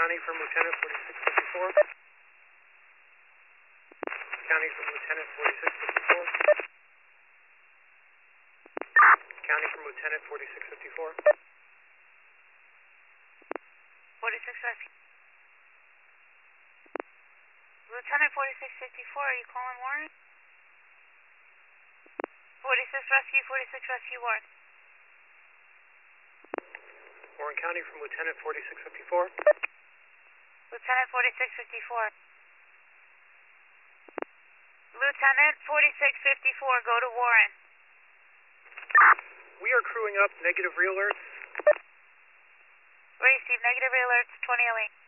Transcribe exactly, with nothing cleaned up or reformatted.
County from Lieutenant forty-six fifty-four. County from Lieutenant forty-six fifty-four. County from Lieutenant forty-six fifty-four. forty-six Rescue. Lieutenant forty-six fifty-four, are you calling Warren? forty-six Rescue, forty-six Rescue, Warren. Warren County from Lieutenant forty-six fifty-four. Lieutenant forty-six fifty-four. Lieutenant forty-six fifty-four, go to Warren. We are crewing up, negative re-alerts. Receive negative alerts, twenty oh eight.